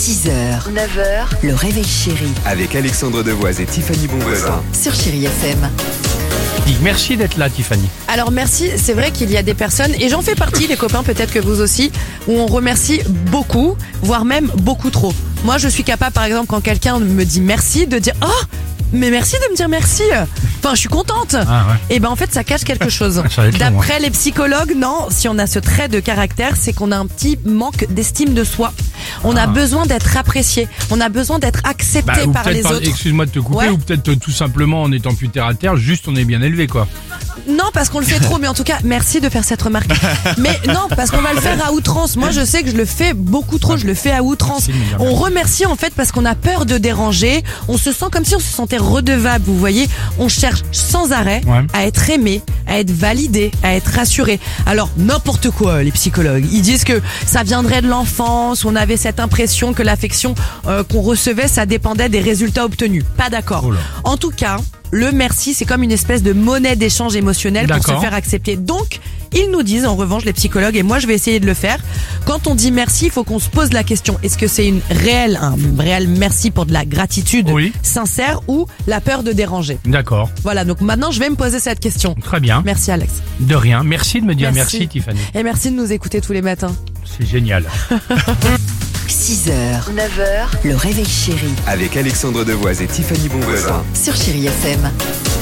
6h, 9h, le réveil chéri Avec Alexandre Devoise et Tiffany Bonvoisin. sur Chéri FM. Merci d'être là, Tiffany. Alors merci, c'est vrai qu'il y a des personnes, et j'en fais partie, les copains, peut-être que vous aussi, où on remercie beaucoup, voire même beaucoup trop. Moi, je suis capable, par exemple, quand quelqu'un me dit merci, de dire « Oh, mais merci de me dire merci !» Enfin, je suis contente. Ah ouais. Et ben en fait, ça cache quelque chose. Ça va être long, D'après les psychologues, non, si on a ce trait de caractère, c'est qu'on a un petit manque d'estime de soi. On a besoin d'être apprécié, on a besoin d'être accepté Ou par peut-être les autres. excuse-moi de te couper, Ouais. ou peut-être tout simplement en étant plus terre à terre, juste on est bien élevé, quoi. Non, parce qu'on le fait trop, mais en tout cas, merci de faire cette remarque. Mais non, parce qu'on va le faire à outrance. Moi, je sais que je le fais beaucoup trop, je le fais à outrance. Merci de me dire On merci. remercie en fait parce qu'on a peur de déranger. On se sent comme si on se sentait redevable, vous voyez. On cherche sans arrêt Ouais. à être aimé, à être validé, à être rassuré. Alors, n'importe quoi, les psychologues. Ils disent que ça viendrait de l'enfance, on avait cette impression que l'affection qu'on recevait, ça dépendait des résultats obtenus. Pas d'accord. Oh là. En tout cas, le merci, c'est comme une espèce de monnaie d'échange émotionnel pour se D'accord. faire accepter. Donc, ils nous disent, en revanche, les psychologues, et moi je vais essayer de le faire, quand on dit merci, il faut qu'on se pose la question, est-ce que c'est un réel merci pour de la gratitude Oui. sincère ou la peur de déranger? D'accord, Voilà, donc maintenant je vais me poser cette question. très bien. Merci Alex. De rien. Merci de me dire Merci. merci, Tiffany. Et merci de nous écouter tous les matins. C'est génial. 6h, 9h, le réveil chéri Avec Alexandre Devoise et Tiffany Bonvoisin. sur Chéri FM.